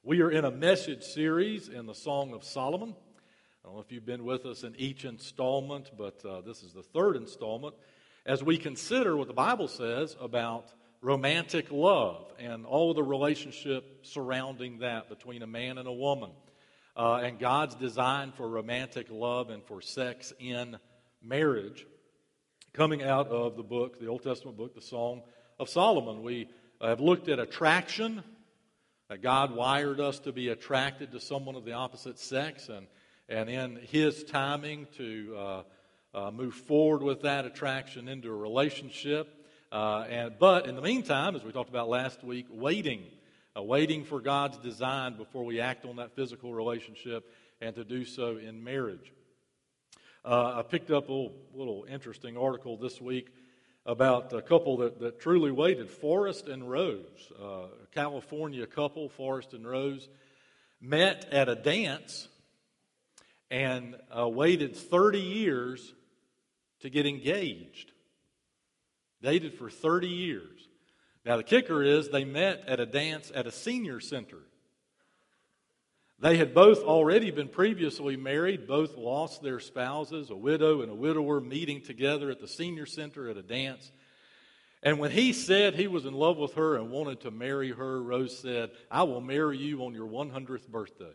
We are in a message series in the Song of Solomon. I don't know if you've been with us in each installment, but this is the third installment as we consider what the Bible says about romantic love and all of the relationship surrounding that between a man and a woman, and God's design for romantic love and for sex in marriage, coming out of the book, the Old Testament book, the Song of Solomon. We have looked at attraction, that God wired us to be attracted to someone of the opposite sex, and in His timing to move forward with that attraction into a relationship. But in the meantime, as we talked about last week, waiting for God's design before we act on that physical relationship, and to do so in marriage. I picked up a little interesting article this week about a couple that truly waited, Forrest and Rose, a California couple, Forrest and Rose, met at a dance and waited 30 years to get engaged. Dated for 30 years. Now the kicker is they met at a dance at a senior center. They had both already been previously married, both lost their spouses, a widow and a widower meeting together at the senior center at a dance. And when he said he was in love with her and wanted to marry her, Rose said, "I will marry you on your 100th birthday."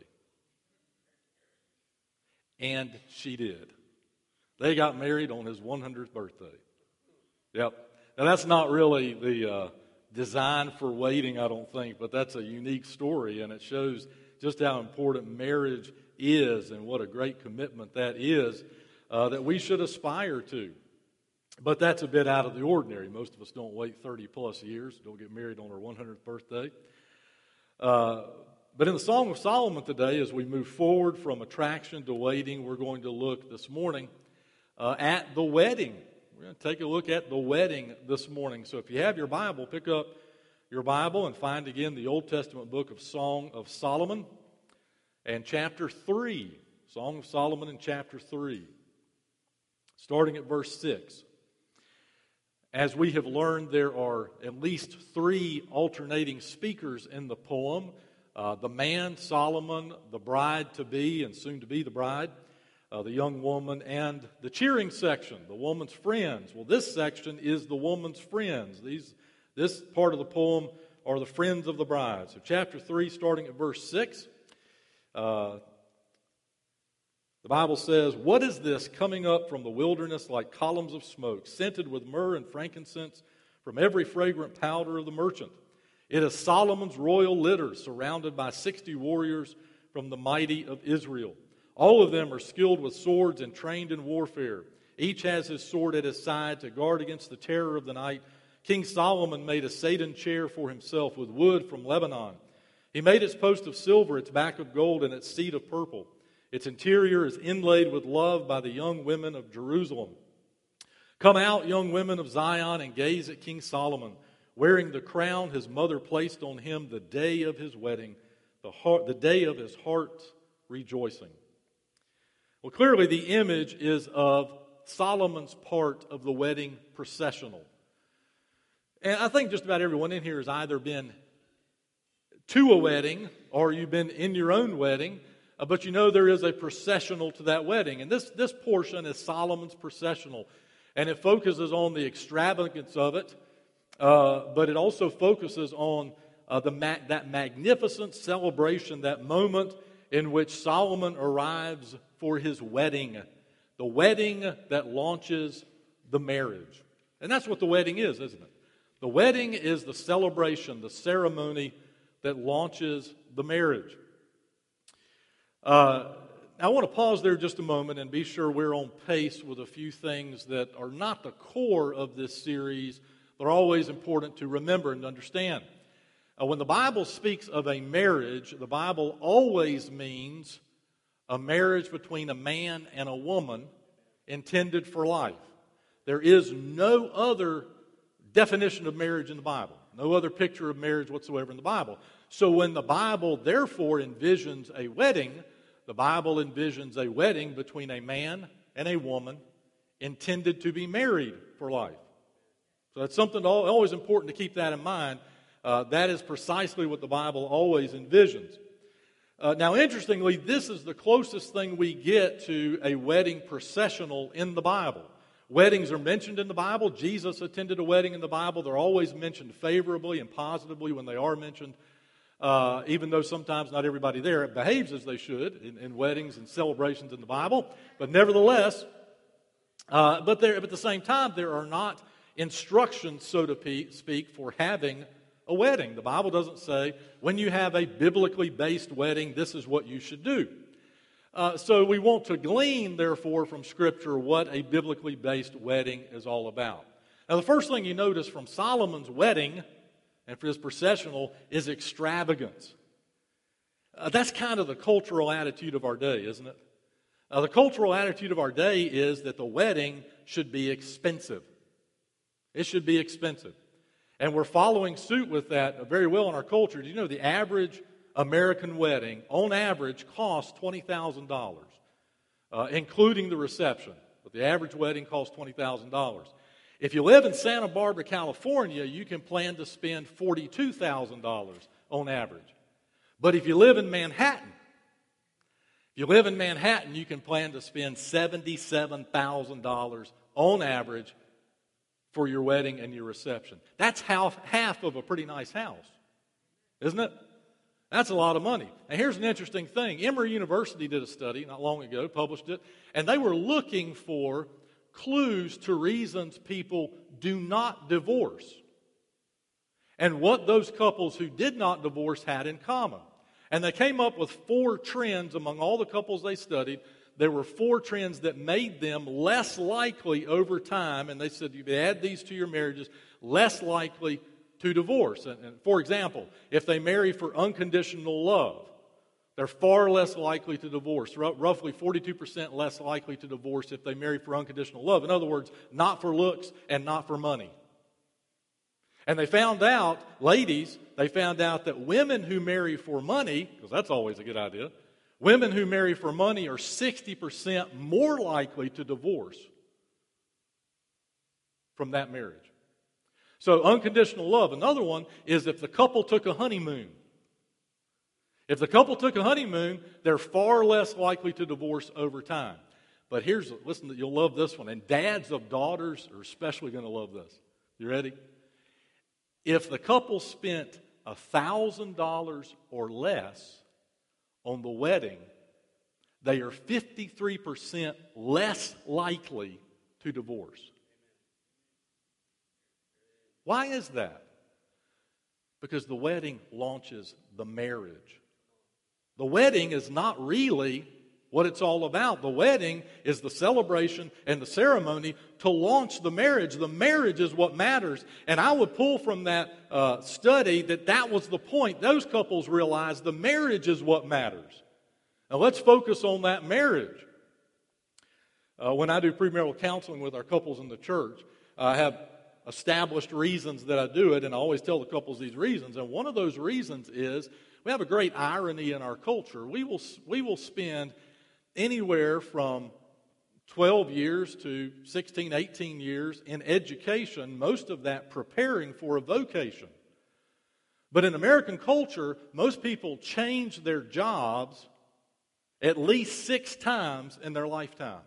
And she did. They got married on his 100th birthday. Yep. Now that's not really the design for waiting, I don't think, but that's a unique story, and it shows just how important marriage is and what a great commitment that is that we should aspire to. But that's a bit out of the ordinary. Most of us don't wait 30 plus years, don't get married on our 100th birthday. But in the Song of Solomon today, as we move forward from attraction to waiting, we're going to look this morning at the wedding. We're going to take a look at the wedding this morning. So if you have your Bible, pick up your Bible and find again the Old Testament book of Song of Solomon and chapter 3. Song of Solomon in chapter 3. Starting at verse 6. As we have learned, there are at least 3 alternating speakers in the poem. The man, Solomon, the bride-to-be and soon-to-be the bride, the young woman, and the cheering section, the woman's friends. Well, this section is the woman's friends. This part of the poem are the friends of the bride. So chapter 3, starting at verse 6, the Bible says, "What is this coming up from the wilderness like columns of smoke, scented with myrrh and frankincense from every fragrant powder of the merchant? It is Solomon's royal litter, surrounded by 60 warriors from the mighty of Israel. All of them are skilled with swords and trained in warfare. Each has his sword at his side to guard against the terror of the night. King Solomon made a Satan chair for himself with wood from Lebanon. He made its post of silver, its back of gold, and its seat of purple. Its interior is inlaid with love by the young women of Jerusalem. Come out, young women of Zion, and gaze at King Solomon, wearing the crown his mother placed on him the day of his wedding, the day of his heart's rejoicing." Well, clearly the image is of Solomon's part of the wedding processional. And I think just about everyone in here has either been to a wedding or you've been in your own wedding, but you know there is a processional to that wedding. And this portion is Solomon's processional, and it focuses on the extravagance of it, but it also focuses on that magnificent celebration, that moment in which Solomon arrives for his wedding, the wedding that launches the marriage. And that's what the wedding is, isn't it? The wedding is the celebration, the ceremony that launches the marriage. I want to pause there just a moment and be sure we're on pace with a few things that are not the core of this series, but are always important to remember and understand. When the Bible speaks of a marriage, the Bible always means a marriage between a man and a woman intended for life. There is no other definition of marriage in the Bible, no other picture of marriage whatsoever in the Bible. So when the Bible therefore envisions a wedding, the Bible envisions a wedding between a man and a woman intended to be married for life. So that's something always important to keep that in mind. That is precisely what the Bible always envisions. Now, interestingly, this is the closest thing we get to a wedding processional in the Bible. Weddings are mentioned in the Bible. Jesus attended a wedding in the Bible. They're always mentioned favorably and positively when they are mentioned, even though sometimes not everybody there behaves as they should in weddings and celebrations in the Bible. But nevertheless, but at the same time, there are not instructions, so to speak, for having a wedding. The Bible doesn't say, when you have a biblically based wedding, this is what you should do. So we want to glean, therefore, from Scripture what a biblically based wedding is all about. Now, the first thing you notice from Solomon's wedding and for his processional is extravagance. That's kind of the cultural attitude of our day, isn't it? The cultural attitude of our day is that the wedding should be expensive. It should be expensive. And we're following suit with that very well in our culture. Do you know the average American wedding, on average, costs $20,000, including the reception. But the average wedding costs $20,000. If you live in Santa Barbara, California, you can plan to spend $42,000 on average. But if you live in Manhattan, you can plan to spend $77,000 on average for your wedding and your reception. That's half of a pretty nice house, isn't it? That's a lot of money. And here's an interesting thing. Emory University did a study not long ago, published it, and they were looking for clues to reasons people do not divorce and what those couples who did not divorce had in common. And they came up with 4 trends among all the couples they studied. There were 4 trends that made them less likely over time, and they said you add these to your marriages, less likely to divorce. And for example, if they marry for unconditional love, they're far less likely to divorce, roughly 42% less likely to divorce if they marry for unconditional love. In other words, not for looks and not for money. And they found out, ladies, that women who marry for money, because that's always a good idea, women who marry for money are 60% more likely to divorce from that marriage. So unconditional love. Another one is if the couple took a honeymoon. If the couple took a honeymoon, they're far less likely to divorce over time. But listen, you'll love this one. And dads of daughters are especially going to love this. You ready? If the couple spent $1,000 or less on the wedding, they are 53% less likely to divorce. Why is that? Because the wedding launches the marriage. The wedding is not really what it's all about. The wedding is the celebration and the ceremony to launch the marriage. The marriage is what matters. And I would pull from that study that was the point. Those couples realized the marriage is what matters. Now let's focus on that marriage. When I do premarital counseling with our couples in the church, I have established reasons that I do it, and I always tell the couples these reasons. And one of those reasons is we have a great irony in our culture. We will spend anywhere from 12 years to 16, 18 years in education, most of that preparing for a vocation. But in American culture, most people change their jobs at least 6 times in their lifetime.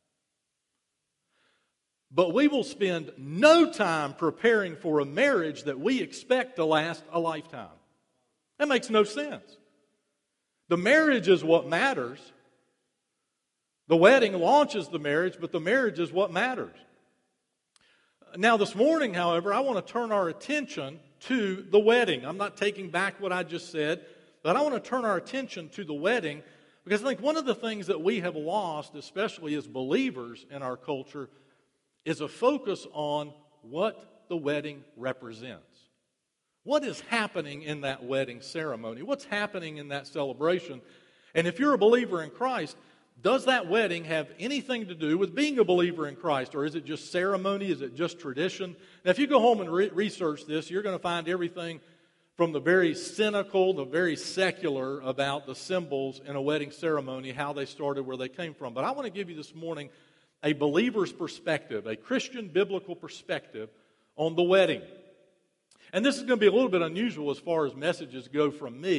But we will spend no time preparing for a marriage that we expect to last a lifetime. That makes no sense. The marriage is what matters. The wedding launches the marriage, but the marriage is what matters. Now this morning, however, I want to turn our attention to the wedding. I'm not taking back what I just said, but I want to turn our attention to the wedding because I think one of the things that we have lost, especially as believers in our culture, is a focus on what the wedding represents. What is happening in that wedding ceremony? What's happening in that celebration? And if you're a believer in Christ, does that wedding have anything to do with being a believer in Christ? Or is it just ceremony? Is it just tradition? Now, if you go home and research this, you're going to find everything from the very cynical, the very secular about the symbols in a wedding ceremony, how they started, where they came from. But I want to give you this morning a believer's perspective, a Christian biblical perspective on the wedding. And this is going to be a little bit unusual as far as messages go from me.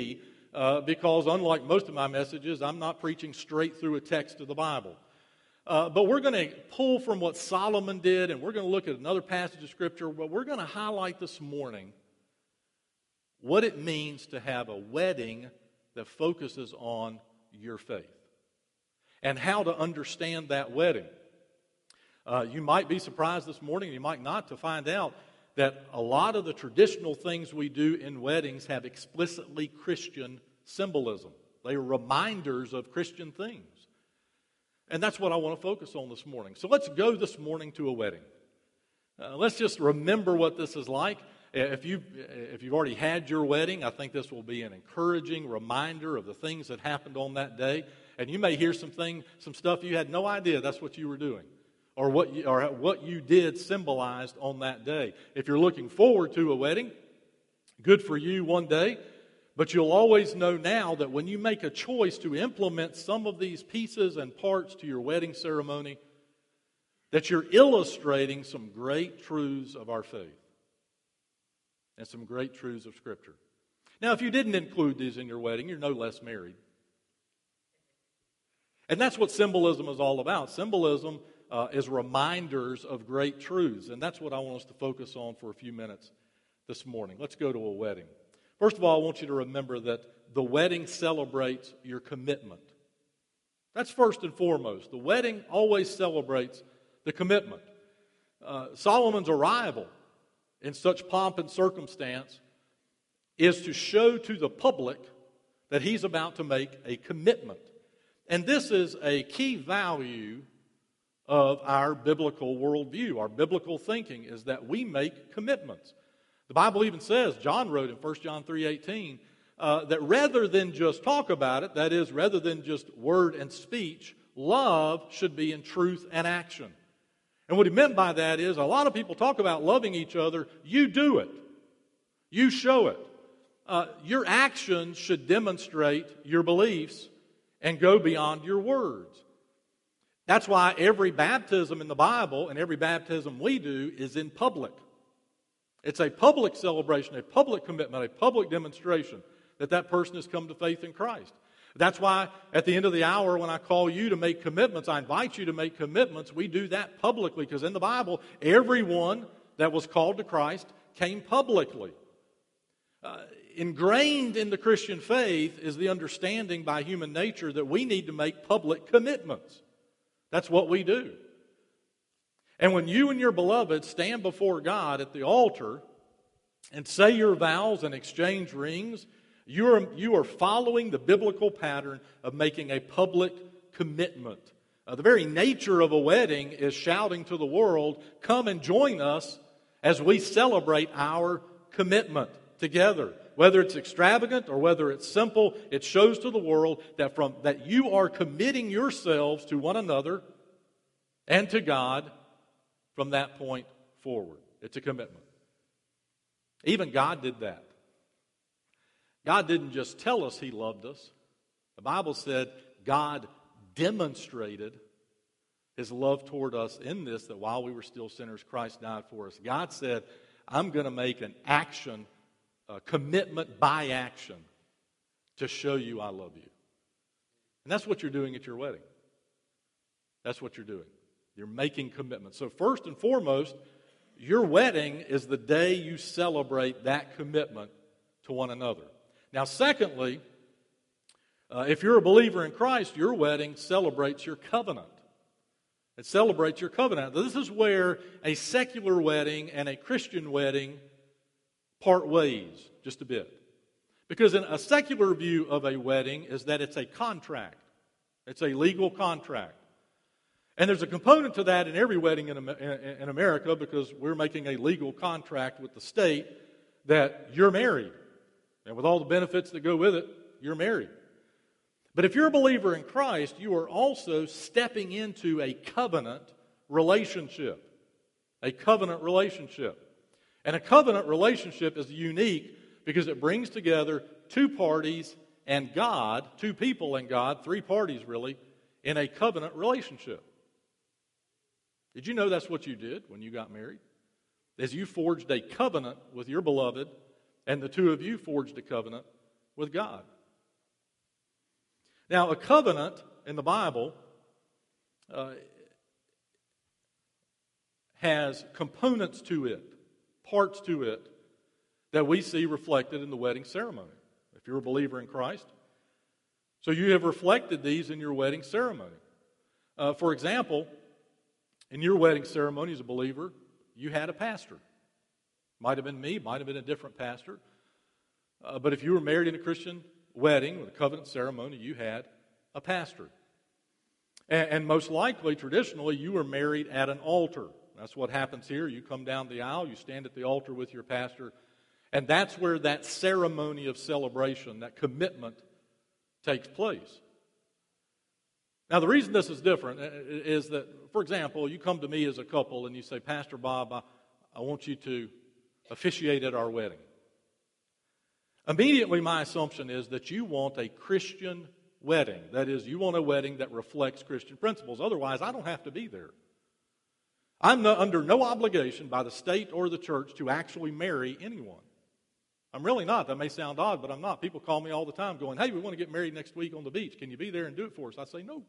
because unlike most of my messages, I'm not preaching straight through a text of the Bible. But we're going to pull from what Solomon did, and we're going to look at another passage of Scripture, but we're going to highlight this morning what it means to have a wedding that focuses on your faith and how to understand that wedding. You might be surprised this morning, you might not, to find out that a lot of the traditional things we do in weddings have explicitly Christian symbolism. They are reminders of Christian things. And that's what I want to focus on this morning. So let's go this morning to a wedding. Let's just remember what this is like. If you've already had your wedding, I think this will be an encouraging reminder of the things that happened on that day. And you may hear some stuff you had no idea that's what you were doing, or what you did symbolized on that day. If you're looking forward to a wedding, good for you one day. But you'll always know now that when you make a choice to implement some of these pieces and parts to your wedding ceremony, that you're illustrating some great truths of our faith and some great truths of Scripture. Now, if you didn't include these in your wedding, you're no less married. And that's what symbolism is all about. Symbolism is reminders of great truths, and that's what I want us to focus on for a few minutes this morning. Let's go to a wedding. First of all, I want you to remember that the wedding celebrates your commitment. That's first and foremost. The wedding always celebrates the commitment. Solomon's arrival in such pomp and circumstance is to show to the public that he's about to make a commitment. And this is a key value of our biblical worldview. Our biblical thinking is that we make commitments. The Bible even says, John wrote in 1 John 3:18, that rather than just talk about it, that is, rather than just word and speech, love should be in truth and action. And what he meant by that is, a lot of people talk about loving each other. You do it. You show it. Your actions should demonstrate your beliefs and go beyond your words. That's why every baptism in the Bible and every baptism we do is in public. It's a public celebration, a public commitment, a public demonstration that person has come to faith in Christ. That's why at the end of the hour when I call you to make commitments, I invite you to make commitments. We do that publicly because in the Bible, everyone that was called to Christ came publicly. Ingrained in the Christian faith is the understanding by human nature that we need to make public commitments. That's what we do. And when you and your beloved stand before God at the altar and say your vows and exchange rings, you are following the biblical pattern of making a public commitment. The very nature of a wedding is shouting to the world, come and join us as we celebrate our commitment together. Whether it's extravagant or whether it's simple, it shows to the world that you are committing yourselves to one another and to God from that point forward. It's a commitment. Even God did that. God didn't just tell us He loved us. The Bible said God demonstrated His love toward us in this, that while we were still sinners, Christ died for us. God said, I'm going to make an action, a commitment by action to show you I love you. And that's what you're doing at your wedding. That's what you're doing. You're making commitments. So first and foremost, your wedding is the day you celebrate that commitment to one another. Now, secondly, if you're a believer in Christ, your wedding celebrates your covenant. It celebrates your covenant. This is where a secular wedding and a Christian wedding part ways just a bit. Because in a secular view of a wedding is that it's a contract. It's a legal contract. And there's a component to that in every wedding in America, because we're making a legal contract with the state that you're married. And with all the benefits that go with it, you're married. But if you're a believer in Christ, you are also stepping into a covenant relationship. A covenant relationship. And a covenant relationship is unique because it brings together two parties and God, two people and God, three parties really, in a covenant relationship. Did you know that's what you did when you got married? As you forged a covenant with your beloved, and the two of you forged a covenant with God. Now, a covenant in the Bible has components to it, parts to it, that we see reflected in the wedding ceremony, if you're a believer in Christ. So you have reflected these in your wedding ceremony. For example, in your wedding ceremony as a believer, you had a pastor. Might have been me, might have been a different pastor. But if you were married in a Christian wedding with a covenant ceremony, you had a pastor. And most likely, traditionally, you were married at an altar. That's what happens here. You come down the aisle, you stand at the altar with your pastor, and that's where that ceremony of celebration, that commitment, takes place. Now, the reason this is different is that, for example, you come to me as a couple and you say, Pastor Bob, I want you to officiate at our wedding. Immediately, my assumption is that you want a Christian wedding. That is, you want a wedding that reflects Christian principles. Otherwise, I don't have to be there. I'm under no obligation by the state or the church to actually marry anyone. I'm really not. That may sound odd, but I'm not. People call me all the time going, hey, we want to get married next week on the beach. Can you be there and do it for us? I say no.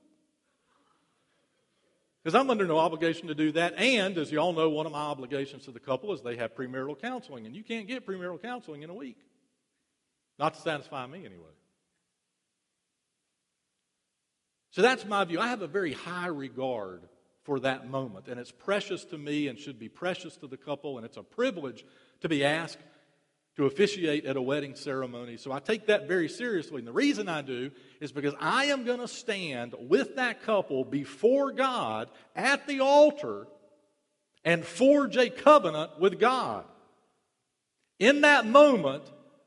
Because I'm under no obligation to do that. And, as you all know, one of my obligations to the couple is they have premarital counseling. And you can't get premarital counseling in a week. Not to satisfy me, anyway. So that's my view. I have a very high regard for that moment. And it's precious to me and should be precious to the couple. And it's a privilege to be asked to officiate at a wedding ceremony. So I take that very seriously. And the reason I do is because I am going to stand with that couple before God at the altar and forge a covenant with God. In that moment,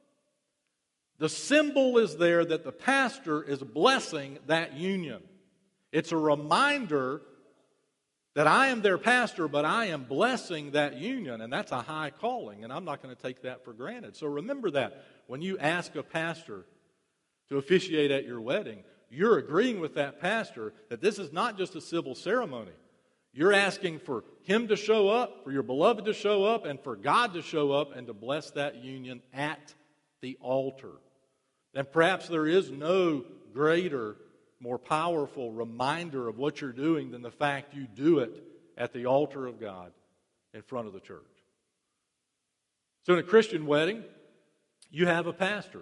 the symbol is there that the pastor is blessing that union. It's a reminder that I am their pastor, but I am blessing that union, and that's a high calling, and I'm not going to take that for granted. So remember that when you ask a pastor to officiate at your wedding, you're agreeing with that pastor that this is not just a civil ceremony. You're asking for him to show up, for your beloved to show up, and for God to show up and to bless that union at the altar. And perhaps there is no greater, more powerful reminder of what you're doing than the fact you do it at the altar of God in front of the church. So in a Christian wedding, you have a pastor.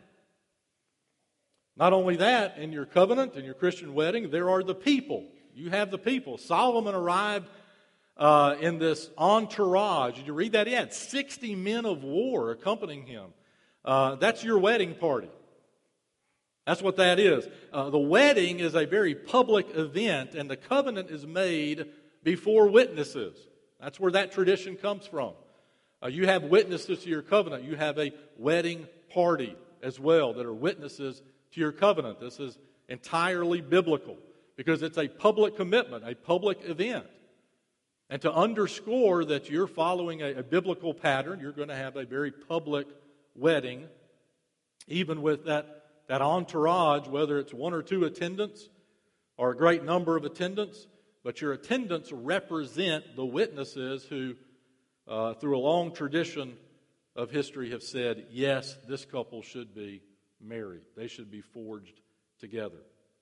Not only that, in your covenant, in your Christian wedding, there are the people. You have the people. Solomon arrived in this entourage. Did you read that? He had 60 men of war accompanying him. That's your wedding party. That's what that is. The wedding is a very public event, and the covenant is made before witnesses. That's where that tradition comes from. You have witnesses to your covenant. You have a wedding party as well that are witnesses to your covenant. This is entirely biblical because it's a public commitment, a public event. And to underscore that you're following a biblical pattern, you're going to have a very public wedding, even with that entourage, whether it's one or two attendants or a great number of attendants, but your attendants represent the witnesses who, through a long tradition of history, have said, yes, this couple should be married. They should be forged together.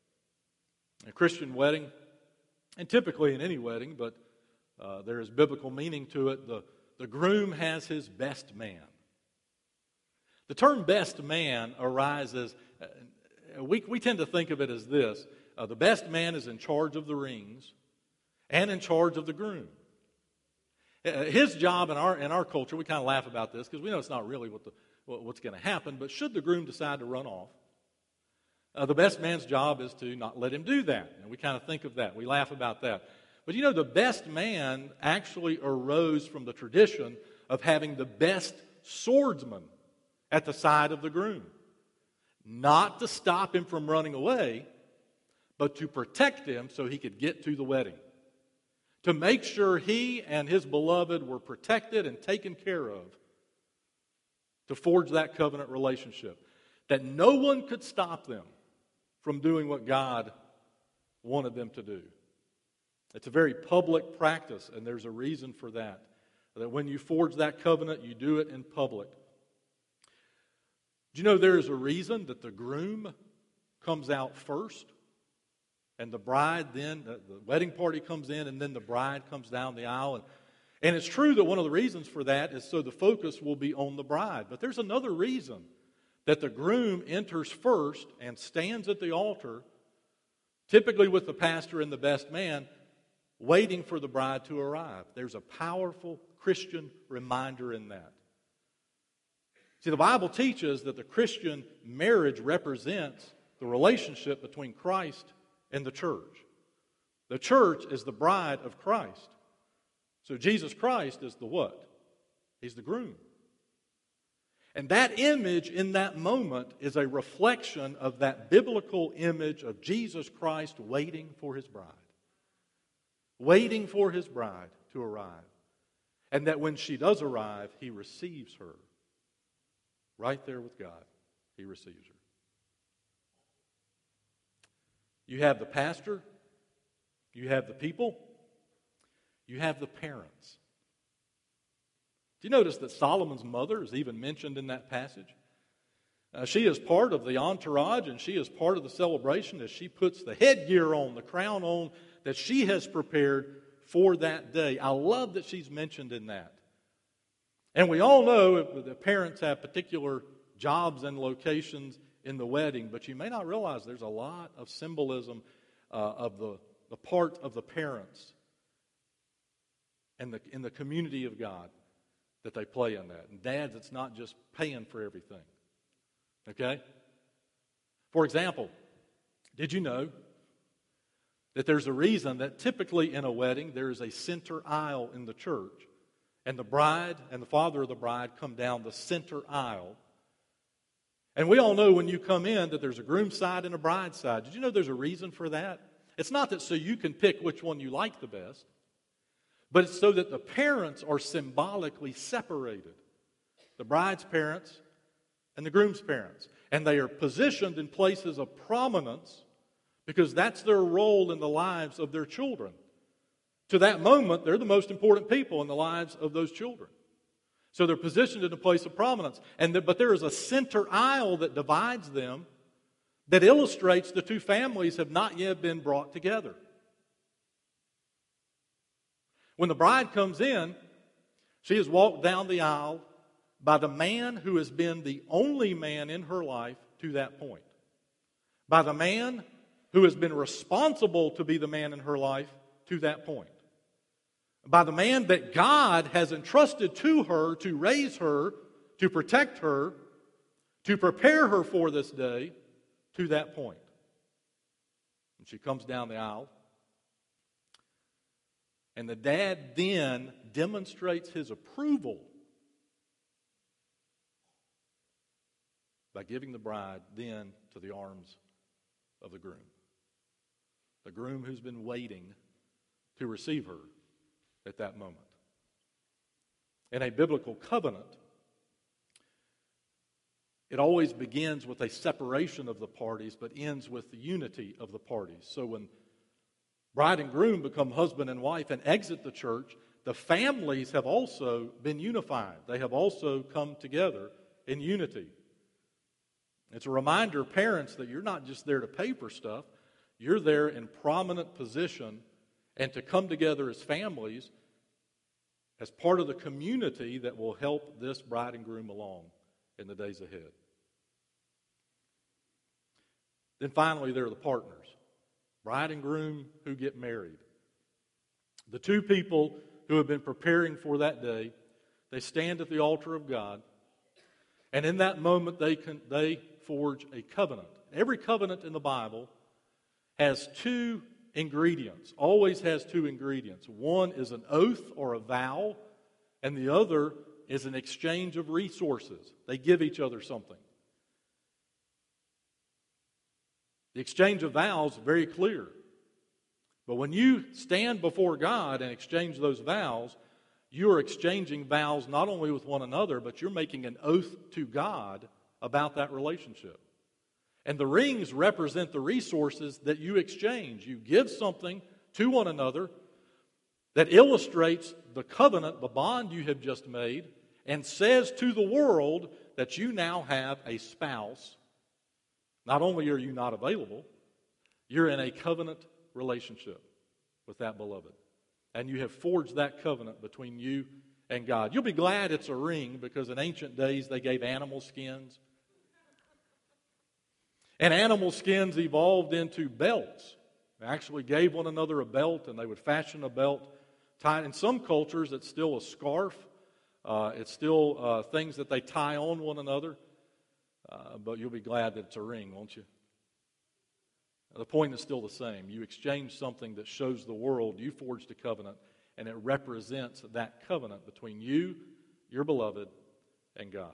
A Christian wedding, and typically in any wedding, but there is biblical meaning to it, the groom has his best man. The term best man arises, we tend to think of it as this. The best man is in charge of the rings and in charge of the groom. His job in our culture, we kind of laugh about this because we know it's not really what's going to happen, but should the groom decide to run off, the best man's job is to not let him do that. And we kind of think of that. We laugh about that. But you know, the best man actually arose from the tradition of having the best swordsman at the side of the groom. Not to stop him from running away, but to protect him so he could get to the wedding. To make sure he and his beloved were protected and taken care of. To forge that covenant relationship. That no one could stop them from doing what God wanted them to do. It's a very public practice, and there's a reason for that. That when you forge that covenant, you do it in public. Do you know there is a reason that the groom comes out first And the bride then, the wedding party comes in, and then the bride comes down the aisle. And it's true that one of the reasons for that is so the focus will be on the bride. But there's another reason that the groom enters first and stands at the altar, typically with the pastor and the best man, waiting for the bride to arrive. There's a powerful Christian reminder in that. See, the Bible teaches that the Christian marriage represents the relationship between Christ and the church. The church is the bride of Christ. So Jesus Christ is the what? He's the groom. And that image in that moment is a reflection of that biblical image of Jesus Christ waiting for His bride. Waiting for His bride to arrive. And that when she does arrive, He receives her. Right there with God, He receives her. You have the pastor, you have the people, you have the parents. Do you notice that Solomon's mother is even mentioned in that passage? She is part of the entourage, and she is part of the celebration as she puts the headgear on, the crown on, that she has prepared for that day. I love that she's mentioned in that. And we all know the parents have particular jobs and locations in the wedding, but you may not realize there's a lot of symbolism of the part of the parents and in the community of God that they play in that. And dads, it's not just paying for everything. Okay? For example, did you know that there's a reason that typically in a wedding there is a center aisle in the church, and the bride and the father of the bride come down the center aisle? And we all know when you come in that there's a groom side and a bride side. Did you know there's a reason for that? It's not that so you can pick which one you like the best, but it's so that the parents are symbolically separated. The bride's parents and the groom's parents. And they are positioned in places of prominence because that's their role in the lives of their children. To that moment, they're the most important people in the lives of those children. So they're positioned in a place of prominence. But there is a center aisle that divides them that illustrates the two families have not yet been brought together. When the bride comes in, she is walked down the aisle by the man who has been the only man in her life to that point. By the man who has been responsible to be the man in her life to that point. By the man that God has entrusted to her to raise her, to protect her, to prepare her for this day to that point. And she comes down the aisle. And the dad then demonstrates his approval by giving the bride then to the arms of the groom. The groom who's been waiting to receive her at that moment. In a biblical covenant, it always begins with a separation of the parties, but ends with the unity of the parties. So when bride and groom become husband and wife and exit the church, the families have also been unified. They have also come together in unity. It's a reminder, parents, that you're not just there to pay for stuff. You're there in prominent position and to come together as families as part of the community that will help this bride and groom along in the days ahead. Then finally, there are the partners. Bride and groom who get married. The two people who have been preparing for that day, they stand at the altar of God, and in that moment they forge a covenant. Every covenant in the Bible has two ingredients, always has two ingredients. One is an oath or a vow, and the other is an exchange of resources. They give each other something. The exchange of vows is very clear. But when you stand before God and exchange those vows, you are exchanging vows not only with one another, but you're making an oath to God about that relationship. And the rings represent the resources that you exchange. You give something to one another that illustrates the covenant, the bond you have just made, and says to the world that you now have a spouse. Not only are you not available, You're in a covenant relationship with that beloved. And you have forged that covenant between you and God. You'll be glad it's a ring, because in ancient days they gave animal skins. And animal skins evolved into belts. They actually gave one another a belt, and they would fashion a belt. In some cultures, it's still a scarf. It's still things that they tie on one another. But you'll be glad that it's a ring, won't you? The point is still the same. You exchange something that shows the world you forged a covenant, and it represents that covenant between you, your beloved, and God.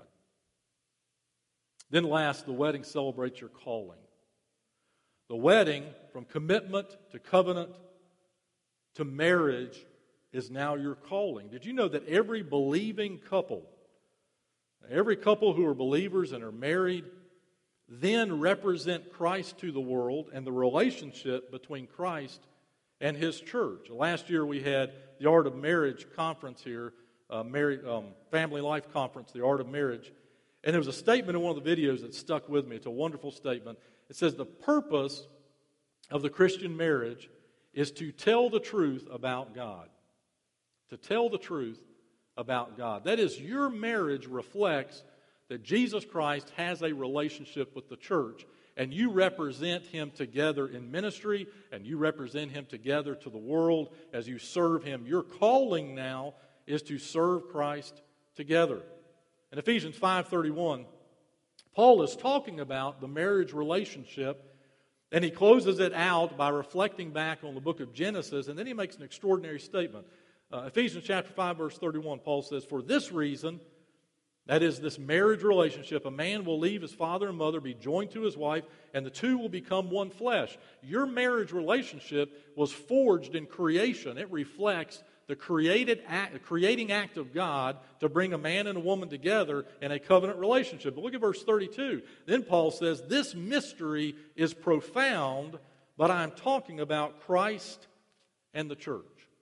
Then last, the wedding celebrates your calling. The wedding, from commitment to covenant to marriage, is now your calling. Did you know that every believing couple, every couple who are believers and are married, then represent Christ to the world and the relationship between Christ and His church? Last year we had the Art of Marriage conference here, Family Life Conference, the Art of Marriage. And there was a statement in one of the videos that stuck with me. It's a wonderful statement. It says, the purpose of the Christian marriage is to tell the truth about God. To tell the truth about God. That is, your marriage reflects that Jesus Christ has a relationship with the church, and you represent Him together in ministry, and you represent Him together to the world as you serve Him. Your calling now is to serve Christ together. In Ephesians 5:31, Paul is talking about the marriage relationship, and he closes it out by reflecting back on the book of Genesis, and then he makes an extraordinary statement. Ephesians chapter 5, verse 31, Paul says, for this reason, that is, this marriage relationship, a man will leave his father and mother, be joined to his wife, and the two will become one flesh. Your marriage relationship was forged in creation. It reflects the creating act of God to bring a man and a woman together in a covenant relationship. But look at verse 32. Then Paul says, this mystery is profound, but I'm talking about Christ and the church.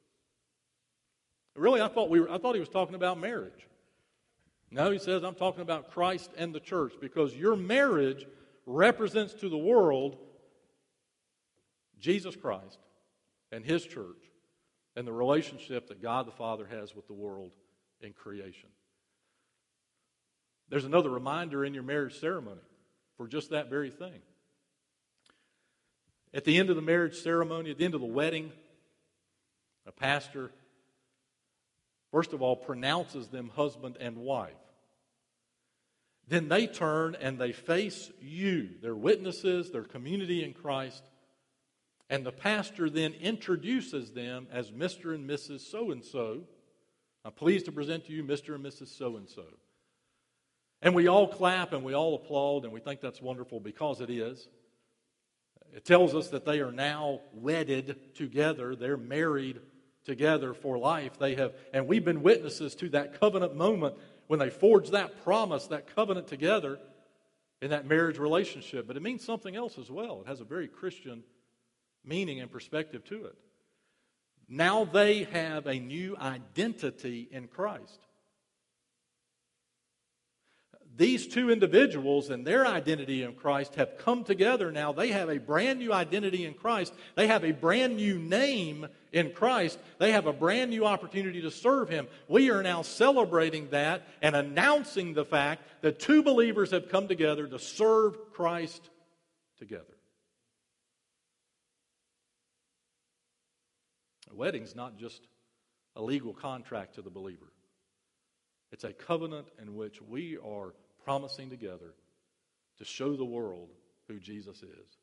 Really, I thought he was talking about marriage. No, he says, I'm talking about Christ and the church, because your marriage represents to the world Jesus Christ and His church and the relationship that God the Father has with the world in creation. There's another reminder in your marriage ceremony for just that very thing. At the end of the marriage ceremony, at the end of the wedding, a pastor, first of all, pronounces them husband and wife. Then they turn and they face you, their witnesses, their community in Christ, and the pastor then introduces them as Mr. and Mrs. So-and-so. I'm pleased to present to you Mr. and Mrs. So-and-so. And we all clap and we all applaud, and we think that's wonderful, because it is. It tells us that they are now wedded together. They're married together for life. And we've been witnesses to that covenant moment when they forged that promise, that covenant together in that marriage relationship. But it means something else as well. It has a very Christian meaning and perspective to it. Now they have a new identity in Christ. These two individuals and their identity in Christ have come together now. They have a brand new identity in Christ. They have a brand new name in Christ. They have a brand new opportunity to serve Him. We are now celebrating that and announcing the fact that two believers have come together to serve Christ together. A wedding's not just a legal contract to the believer. It's a covenant in which we are promising together to show the world who Jesus is.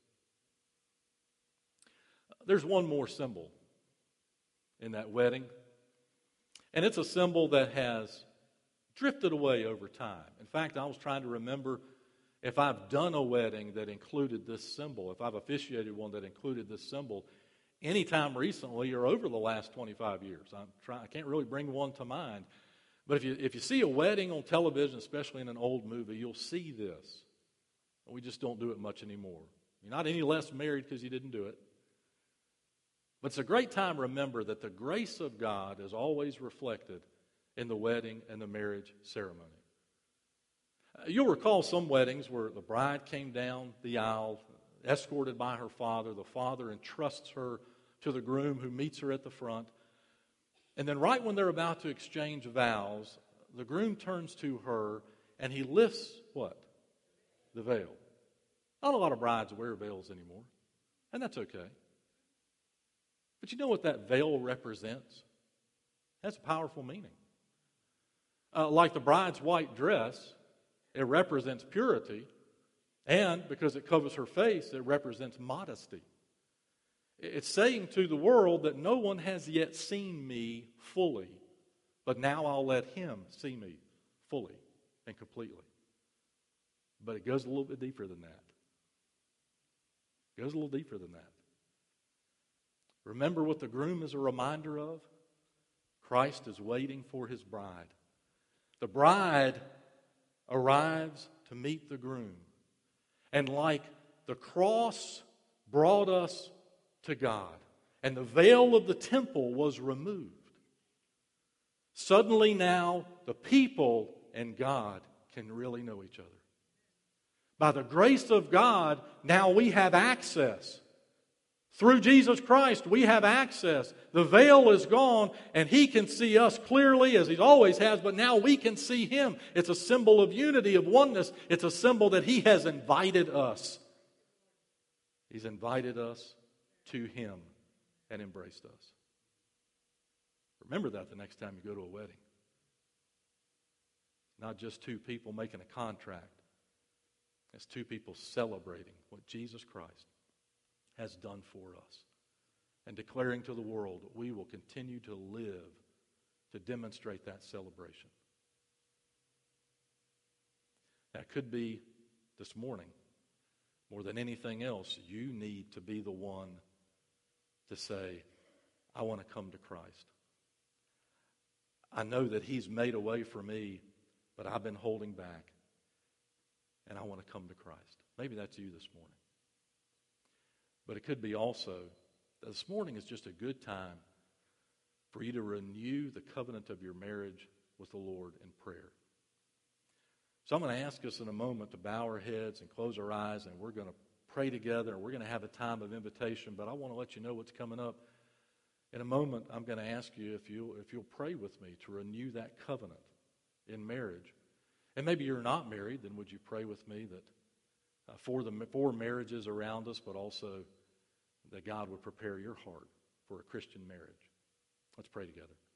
There's one more symbol in that wedding, and it's a symbol that has drifted away over time. In fact, I was trying to remember if I've done a wedding that included this symbol, if I've officiated one that included this symbol anytime recently or over the last 25 years. I can't really bring one to mind. But if you see a wedding on television, especially in an old movie, you'll see this. We just don't do it much anymore. You're not any less married because you didn't do it. But it's a great time to remember that the grace of God is always reflected in the wedding and the marriage ceremony. You'll recall some weddings where the bride came down the aisle, escorted by her father. The father entrusts her to the groom who meets her at the front. And then right when they're about to exchange vows, the groom turns to her and he lifts what? The veil. Not a lot of brides wear veils anymore, and that's okay. But you know what that veil represents? It has a powerful meaning. Like the bride's white dress, it represents purity, and because it covers her face, it represents modesty. It's saying to the world that no one has yet seen me fully, but now I'll let him see me fully and completely. But it goes a little bit deeper than that. It goes a little deeper than that. Remember what the groom is a reminder of? Christ is waiting for his bride. The bride arrives to meet the groom. And like the cross brought us to God, and the veil of the temple was removed, suddenly now the people and God can really know each other. By the grace of God, now we have access. Through Jesus Christ, we have access. The veil is gone, and He can see us clearly as He always has, but now we can see Him. It's a symbol of unity, of oneness. It's a symbol that He has invited us. He's invited us to Him and embraced us. Remember that the next time you go to a wedding. Not just two people making a contract. It's two people celebrating what Jesus Christ has done for us and declaring to the world that we will continue to live to demonstrate that celebration. That could be this morning. More than anything else, you need to be the one to say, I want to come to Christ. I know that He's made a way for me, but I've been holding back. And I want to come to Christ. Maybe that's you this morning. But it could be also that this morning is just a good time for you to renew the covenant of your marriage with the Lord in prayer. So I'm going to ask us in a moment to bow our heads and close our eyes, and we're going to pray together, and we're going to have a time of invitation. But I want to let you know what's coming up. In a moment, I'm going to ask you if you'll pray with me to renew that covenant in marriage. And maybe you're not married, then would you pray with me that for marriages around us, but also that God would prepare your heart for a Christian marriage. Let's pray together.